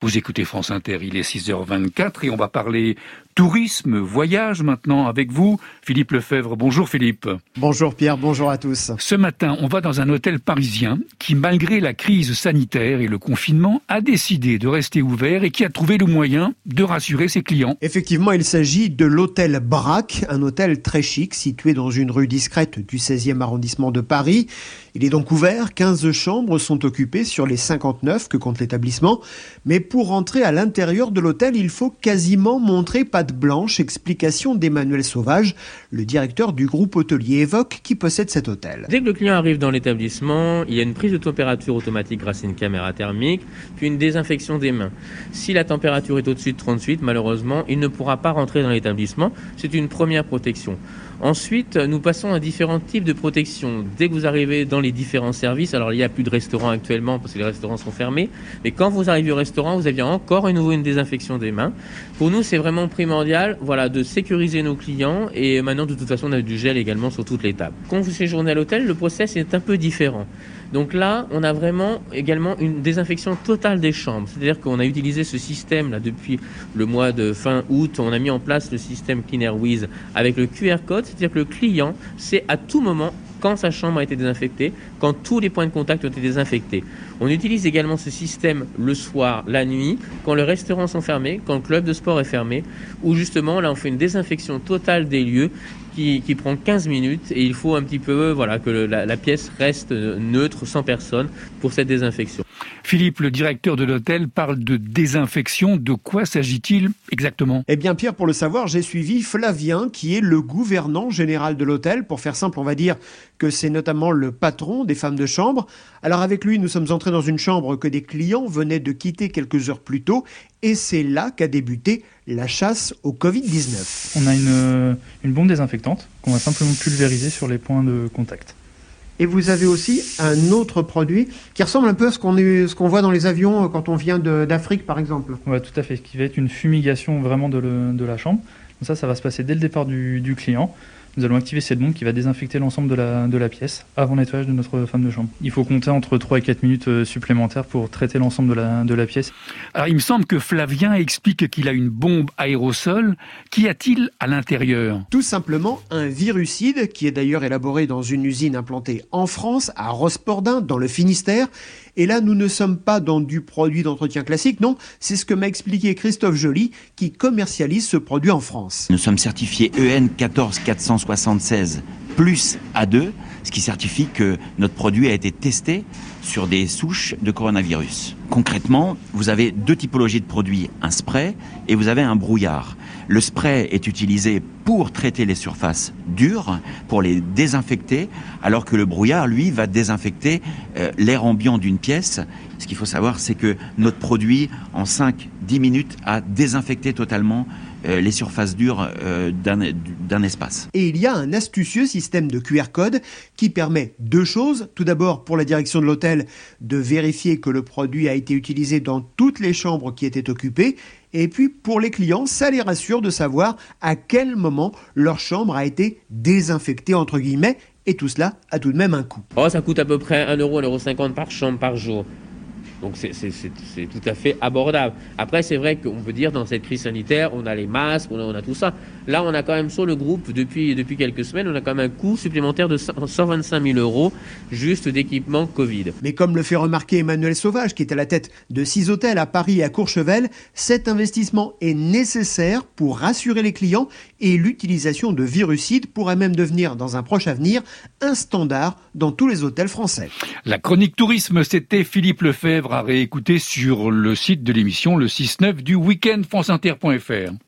Vous écoutez France Inter, il est 6h24 et on va parler tourisme, voyage maintenant avec vous, Philippe Lefebvre. Bonjour Philippe. Bonjour Pierre, bonjour à tous. Ce matin, on va dans un hôtel parisien qui, malgré la crise sanitaire et le confinement, a décidé de rester ouvert et qui a trouvé le moyen de rassurer ses clients. Effectivement, il s'agit de l'hôtel Braque, un hôtel très chic situé dans une rue discrète du 16e arrondissement de Paris. Il est donc ouvert, 15 chambres sont occupées sur les 59 que compte l'établissement. Mais pour rentrer à l'intérieur de l'hôtel, il faut quasiment montrer patte blanche. Explication d'Emmanuel Sauvage, le directeur du groupe hôtelier Évoque qui possède cet hôtel. Dès que le client arrive dans l'établissement, il y a une prise de température automatique grâce à une caméra thermique, puis une désinfection des mains. Si la température est au-dessus de 38, malheureusement, il ne pourra pas rentrer dans l'établissement. C'est une première protection. Ensuite, nous passons à différents types de protection. Dès que vous arrivez dans les différents services, alors il n'y a plus de restaurants actuellement parce que les restaurants sont fermés, mais quand vous arrivez au restaurant, vous avez encore à nouveau une désinfection des mains. Pour nous, c'est vraiment primordial de sécuriser nos clients et maintenant, de toute façon, on a du gel également sur toutes les tables. Quand vous séjournez à l'hôtel, le process est un peu différent. Donc là, on a vraiment également une désinfection totale des chambres. C'est-à-dire qu'on a utilisé ce système là depuis le mois de fin août. On a mis en place le système CleanAirWiz avec le QR code. C'est-à-dire que le client sait à tout moment quand sa chambre a été désinfectée, quand tous les points de contact ont été désinfectés. On utilise également ce système le soir, la nuit, quand les restaurants sont fermés, quand le club de sport est fermé, où justement là on fait une désinfection totale des lieux qui prend 15 minutes et il faut un petit peu que la pièce reste neutre, sans personne pour cette désinfection. Philippe, le directeur de l'hôtel, parle de désinfection. De quoi s'agit-il exactement ? Eh bien Pierre, pour le savoir, j'ai suivi Flavien qui est le gouvernant général de l'hôtel. Pour faire simple, on va dire que c'est notamment le patron des femmes de chambre. Alors avec lui, nous sommes entrés dans une chambre que des clients venaient de quitter quelques heures plus tôt et c'est là qu'a débuté la chasse au Covid-19. On a une bombe désinfectante qu'on va simplement pulvériser sur les points de contact. Et vous avez aussi un autre produit qui ressemble un peu à ce qu'on voit dans les avions quand on vient d'Afrique, par exemple. Oui, tout à fait, qui va être une fumigation vraiment de la chambre. Donc ça va se passer dès le départ du client. Nous allons activer cette bombe qui va désinfecter l'ensemble de la pièce avant nettoyage de notre femme de chambre. Il faut compter entre 3 et 4 minutes supplémentaires pour traiter l'ensemble de la pièce. Alors il me semble que Flavien explique qu'il a une bombe aérosol. Qu'y a-t-il à l'intérieur ? Tout simplement un virucide qui est d'ailleurs élaboré dans une usine implantée en France, à Rospordin, dans le Finistère. Et là, nous ne sommes pas dans du produit d'entretien classique, non, c'est ce que m'a expliqué Christophe Joly, qui commercialise ce produit en France. Nous sommes certifiés EN 14476 plus A2, ce qui certifie que notre produit a été testé sur des souches de coronavirus. Concrètement, vous avez 2 typologies de produits, un spray et vous avez un brouillard. Le spray est utilisé pour traiter les surfaces dures, pour les désinfecter, alors que le brouillard, lui, va désinfecter l'air ambiant d'une pièce. Ce qu'il faut savoir, c'est que notre produit, en 5-10 minutes, a désinfecté totalement les surfaces dures d'un espace. Et il y a un astucieux système de QR code qui permet 2 choses. Tout d'abord, pour la direction de l'hôtel, de vérifier que le produit a été utilisé dans toutes les chambres qui étaient occupées. Et puis, pour les clients, ça les rassure de savoir à quel moment leur chambre a été désinfectée, entre guillemets. Et tout cela a tout de même un coût. Ça coûte à peu près 1 €, 1,50 € par chambre par jour. Donc c'est tout à fait abordable. Après, c'est vrai qu'on peut dire dans cette crise sanitaire, on a les masques, on a tout ça. Là, on a quand même sur le groupe, depuis quelques semaines, on a quand même un coût supplémentaire de 125 000 € juste d'équipement Covid. Mais comme le fait remarquer Emmanuel Sauvage, qui est à la tête de 6 hôtels à Paris et à Courchevel, cet investissement est nécessaire pour rassurer les clients et l'utilisation de virucides pourrait même devenir, dans un proche avenir, un standard dans tous les hôtels français. La chronique tourisme, c'était Philippe Lefebvre, à réécouter sur le site de l'émission, le 6-9 du week-end franceinter.fr.